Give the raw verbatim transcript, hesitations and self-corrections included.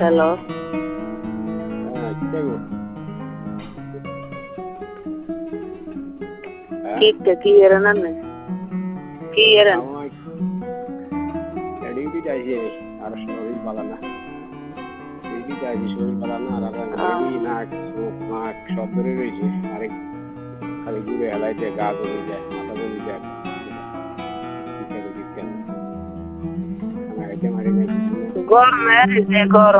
Hello. হ্যাঁ, কি করবো? হ্যাঁ? কি কি এরেন আনে? কি এরেন? আমার ডিউটি যাইছি আমি আর শরীর ভালো না। ডিউটি যাইছি শরীর ভালো না আর আমার আহ, রেডি নাক মুখ নাক সব ধরে রয়েছে আরেক খালি ঘুরে হেলাইতে গা জ্বলি যায় মাথা জ্বলি যায় কি করে কি কেন খানা খাইতে মারি না কিছু না গরমে এই যে গরম